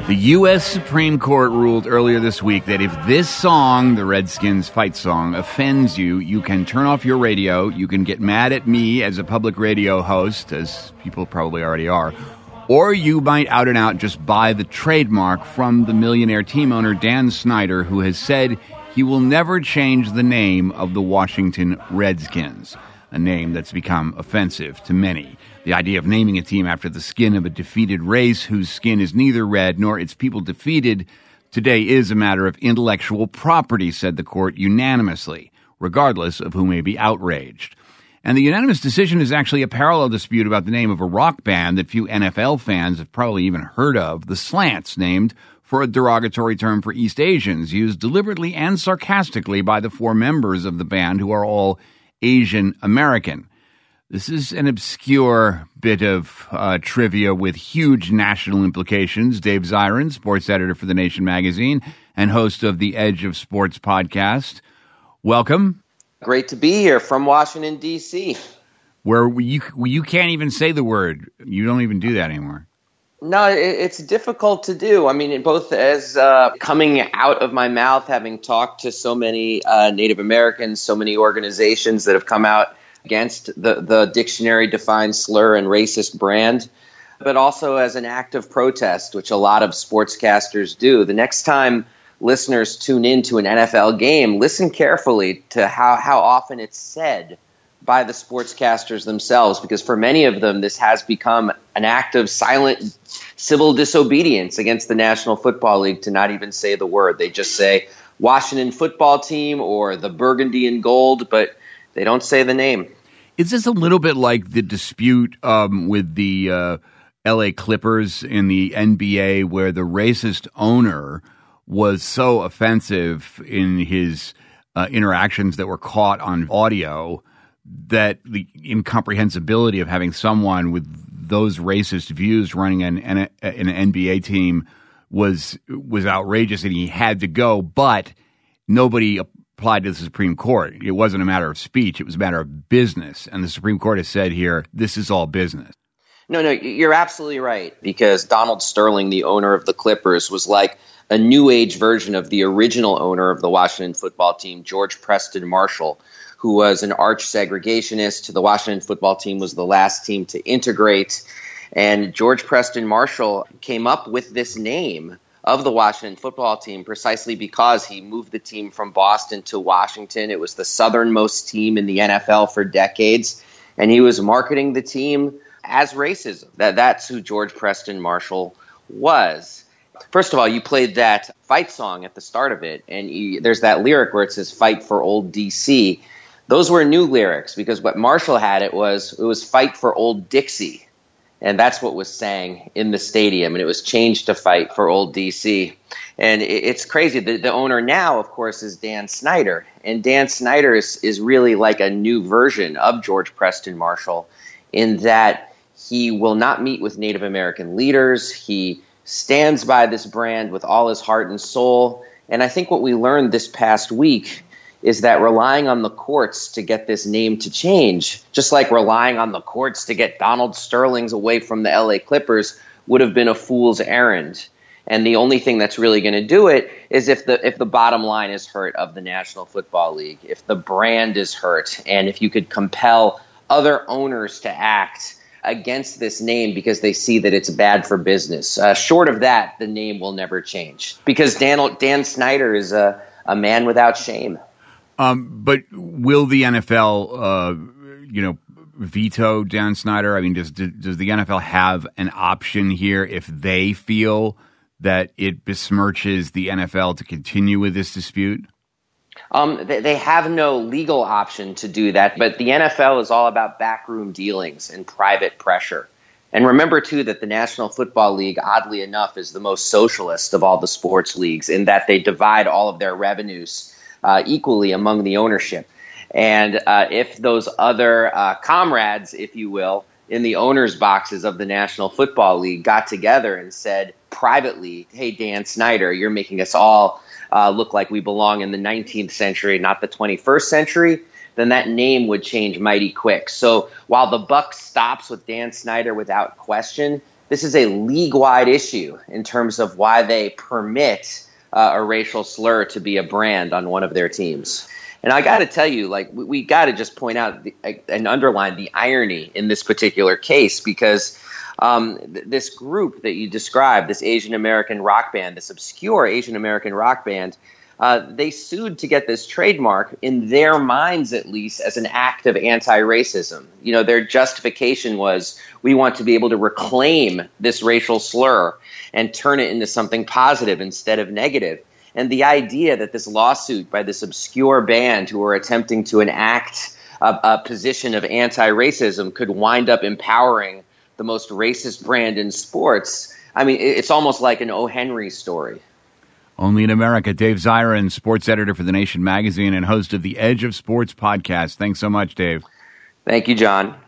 The U.S. Supreme Court ruled earlier this week that if this song, the Redskins fight song, offends you, you can turn off your radio, you can get mad at me as a public radio host, as people probably already are, or you might out and out just buy the trademark from the millionaire team owner Dan Snyder, who has said he will never change the name of the Washington Redskins, a name that's become offensive to many. The idea of naming a team after the skin of a defeated race whose skin is neither red nor its people defeated today is a matter of intellectual property, said the court unanimously, regardless of who may be outraged. And the unanimous decision is actually a parallel dispute about the name of a rock band that few NFL fans have probably even heard of, the Slants, named for a derogatory term for East Asians, used deliberately and sarcastically by the four members of the band who are all Asian American. This is an obscure bit of trivia with huge national implications. Dave Zirin, sports editor for The Nation magazine and host of the Edge of Sports podcast. Welcome. Great to be here from Washington, D.C. Where you can't even say the word. You don't even do that anymore. No, it's difficult to do. I mean, both as coming out of my mouth, having talked to so many Native Americans, so many organizations that have come out against the dictionary-defined slur and racist brand, but also as an act of protest, which a lot of sportscasters do. The next time listeners tune in to an NFL game, listen carefully to how often it's said by the sportscasters themselves, because for many of them, this has become an act of silent civil disobedience against the National Football League to not even say the word. They just say Washington football team or the burgundy and gold, but they don't say the name. Is this a little bit like the dispute with the L.A. Clippers in the NBA, where the racist owner was so offensive in his interactions that were caught on audio that the incomprehensibility of having someone with those racist views running an NBA team was outrageous, and he had to go, but nobody applied to the Supreme Court. It wasn't a matter of speech. It was a matter of business. And the Supreme Court has said here, this is all business. No, you're absolutely right, because Donald Sterling, the owner of the Clippers, was like a new age version of the original owner of the Washington football team, George Preston Marshall, who was an arch segregationist. The Washington football team was the last team to integrate. And George Preston Marshall came up with this name of the Washington football team precisely because he moved the team from Boston to Washington. It was the southernmost team in the NFL for decades, and he was marketing the team as racism. That's who George Preston Marshall was. First of all, you played that fight song at the start of it, and there's that lyric where it says "Fight for Old DC." Those were new lyrics, because what Marshall had it was "Fight for Old Dixie." And that's what was sang in the stadium, and it was changed to "Fight for Old DC." And it's crazy. The owner now, of course, is Dan Snyder. And Dan Snyder is really like a new version of George Preston Marshall, in that he will not meet with Native American leaders. He stands by this brand with all his heart and soul. And I think what we learned this past week is that relying on the courts to get this name to change, just like relying on the courts to get Donald Sterling's away from the LA Clippers, would have been a fool's errand. And the only thing that's really going to do it is if the bottom line is hurt of the National Football League, if the brand is hurt, and if you could compel other owners to act against this name because they see that it's bad for business. Short of that, the name will never change, because Dan Snyder is a man without shame. But will the NFL, veto Dan Snyder? I mean, does the NFL have an option here if they feel that it besmirches the NFL to continue with this dispute? They have no legal option to do that, but the NFL is all about backroom dealings and private pressure. And remember, too, that the National Football League, oddly enough, is the most socialist of all the sports leagues, in that they divide all of their revenues equally among the ownership. And if those other comrades, if you will, in the owners' boxes of the National Football League got together and said privately, "Hey, Dan Snyder, you're making us all look like we belong in the 19th century, not the 21st century," then that name would change mighty quick. So while the buck stops with Dan Snyder without question, this is a league-wide issue in terms of why they permit a racial slur to be a brand on one of their teams. And I got to tell you, like, we got to just point out and underline the irony in this particular case, because this group that you described, this Asian American rock band, this obscure Asian American rock band, they sued to get this trademark, in their minds at least, as an act of anti-racism. You know, their justification was, we want to be able to reclaim this racial slur and turn it into something positive instead of negative. And the idea that this lawsuit by this obscure band who are attempting to enact a position of anti-racism could wind up empowering the most racist brand in sports, I mean, it's almost like an O. Henry story. Only in America. Dave Zirin, sports editor for The Nation magazine and host of the Edge of Sports podcast. Thanks so much, Dave. Thank you, John.